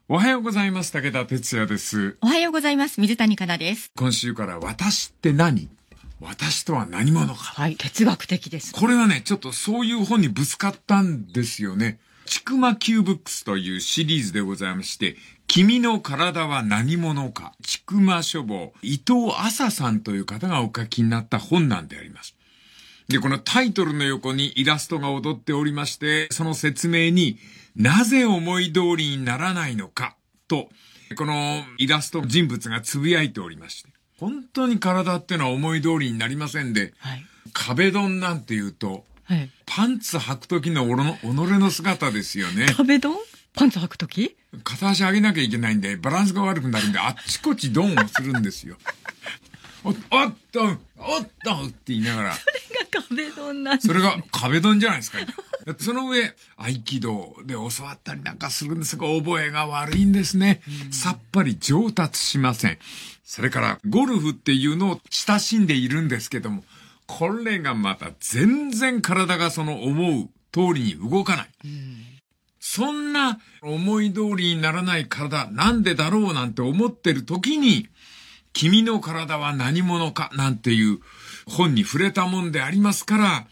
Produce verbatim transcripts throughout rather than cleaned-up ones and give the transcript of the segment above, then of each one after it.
おはようございます。武田哲也です。 おはようございます。水谷香奈です。 今週から私って何？私とは何者か。 はい、哲学的です。 これはね、ちょっとそういう本にぶつかったんですよね。ちくま Q ブックスというシリーズでございまして、君の体は何者か。ちくま書房、伊藤麻さんという方がお書きになった本なんであります。で、このタイトルの横にイラストが踊っておりまして、その説明に、なぜ思い通りにならないのかと、このイラスト人物がつぶやいておりまして、本当に体ってのは思い通りになりませんで、はい、壁ドンなんて言うと、はい、パンツ履く時のおの己の姿ですよね。 壁ドン？パンツ履く時？ 片足上げなきゃいけないんで、バランスが悪くなるんで、あっちこっちドンをするんですよ。おっと、おっと、おっとって言いながら。 それが壁ドンなんですね。 それが壁ドンじゃないですか。その上、合気道で教わったりなんかするんですが、覚えが悪いんですね。さっぱり上達しません。それから、ゴルフっていうのを親しんでいるんですけども、これがまた全然体がその思う通りに動かない。そんな思い通りにならない体、なんでだろうなんて思ってる時に、君の体は何者かなんていう本に触れたもんでありますから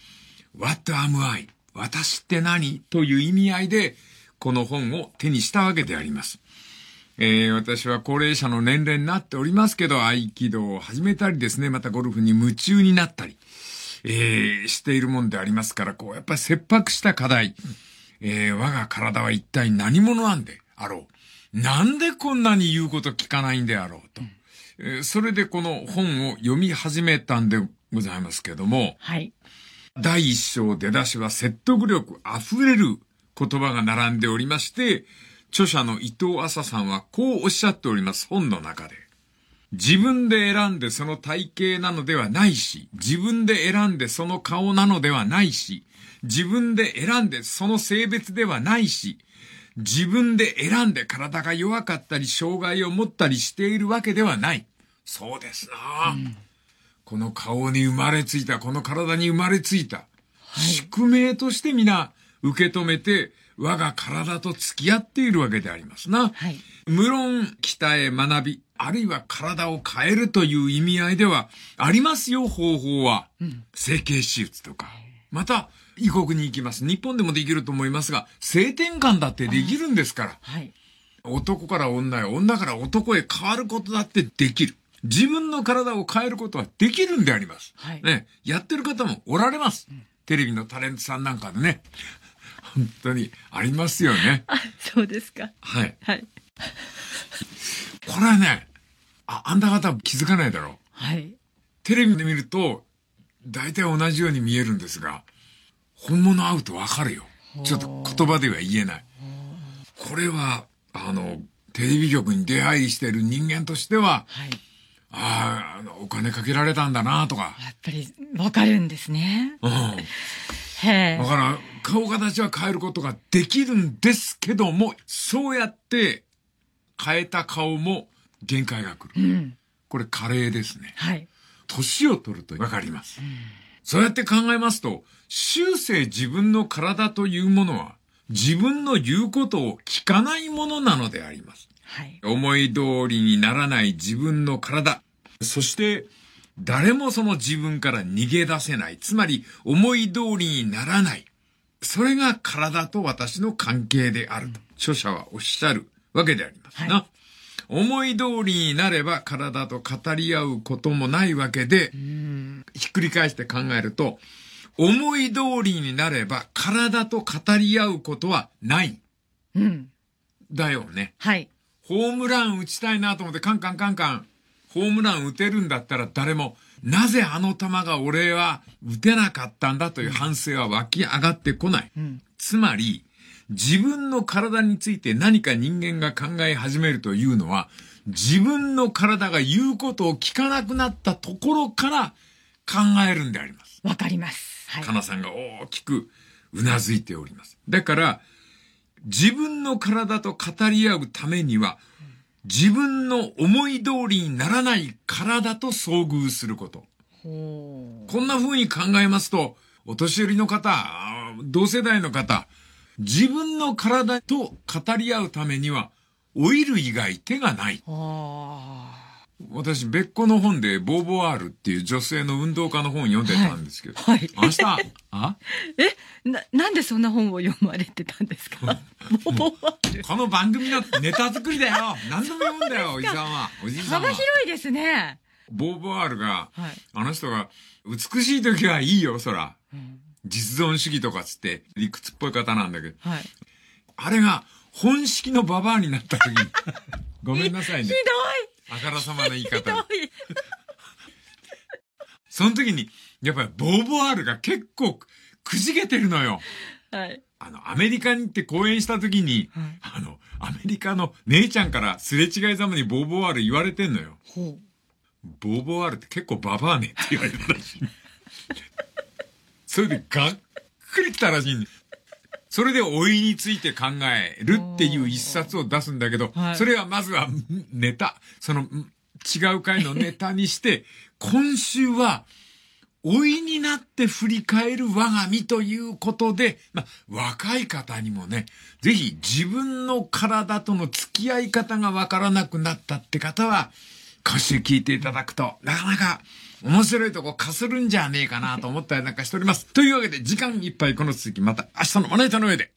、What am I? 私って何？という意味合いで、この本を手にしたわけであります。えー、私は高齢者の年齢になっておりますけど、合気道を始めたりですね、またゴルフに夢中になったり、えー、しているもんでありますから、こう、やっぱり切迫した課題、えー、我が体は一体何者なんであろう。なんでこんなに言うこと聞かないんであろうと。えー、それでこの本を読み始めたんでございますけども、 はい。 第一章出だしは説得力あふれる言葉が並んでおりまして、著者の伊藤麻さんはこうおっしゃっております、本の中で。自分で選んでその体型なのではないし、自分で選んでその顔なのではないし、自分で選んでその性別ではないし、自分で選んで体が弱かったり障害を持ったりしているわけではない。そうですな、うん、この顔に生まれついた、この体に生まれついた、はい、宿命として皆受け止めて我が体と付き合っているわけでありますな。はい、無論鍛え学び、あるいは体を変えるという意味合いではありますよ、方法は。うん、整形手術とか。また、異国に行きます。日本でもできると思いますが、性転換だってできるんですから。はい、男から女へ、女から男へ変わることだってできる。自分の体を変えることはできるんであります。はい、ね、やってる方もおられます。うん、テレビのタレントさんなんかでね。本当にありますよね。 あ、そうですか。 はい。 はい。 これはね、あ、あんた方気づかないだろう。 はい。 テレビで見ると、大体同じように見えるんですが、本物会うとわかるよ。ちょっと言葉では言えない。これは、あの、テレビ局に出入りしている人間としては、はい、ああ、お金かけられたんだなとか。 やっぱりわかるんですね。 うん。 へえ。 だから、顔形は変えることができるんですけども、そうやって変えた顔も限界が来る。うん、これ加齢ですね。はい。年を取るとわかります。うん、そうやって考えますと、終生自分の体というものは、自分の言うことを聞かないものなのであります。はい。思い通りにならない自分の体。そして、誰もその自分から逃げ出せない。つまり、思い通りにならない。それが体と私の関係であると、著者はおっしゃるわけでありますな。はい、思い通りになれば体と語り合うこともないわけで、ひっくり返して考えると、思い通りになれば体と語り合うことはない。うん。だよね。はい。ホームラン打ちたいなと思ってカンカンカンカン、ホームラン打てるんだったら誰も、なぜあの球が俺は打てなかったんだという反省は湧き上がってこない。うん、つまり、自分の体について何か人間が考え始めるというのは、自分の体が言うことを聞かなくなったところから考えるんであります。 わかります。 はい、かなさんが大きくうなずいております。だから、自分の体と語り合うためには、自分の思い通りにならない体と遭遇すること。こんな風に考えますと、お年寄りの方、同世代の方、自分の体と語り合うためには、 老いる以外手がない。私、別個の本で、ボーボワールっていう女性の運動家の本を読んでたんですけど。はい。はい、明日、あえな、なんでそんな本を読まれてたんですか？ボーボワール。 この番組のネタ作りだよ。何でも読むんだよ、おじさんは。おじさんは。 幅広いですね。 ボーボワールが、はい、あの人が、美しい時はいいよ、そら。うん、実存主義とかつって、理屈っぽい方なんだけど。はい、あれが、本式のババアになった時に、ごめんなさいね。 ひどい。 あからさまな言い方。その時に、やっぱりボーボワールが結構くじけてるのよ。はい。あの、アメリカに行って講演した時に、はい、あの、アメリカの姉ちゃんからすれ違いざまにボーボワール言われてんのよ。ほう。ボーボワールって結構ババアねって言われたらしい。それでがっくり来たらしいんです。それで老いについて考えるっていう一冊を出すんだけど、はい、それはまずはネタ、その違う回のネタにして、今週は老いになって振り返る我が身ということで、まあ、若い方にもね、ぜひ自分の体との付き合い方がわからなくなったって方は、今週聞いていただくと、なかなか面白いとこかするんじゃねえかなと思ったりなんかしております。というわけで、時間いっぱいこの続き、また明日のまな板の上で。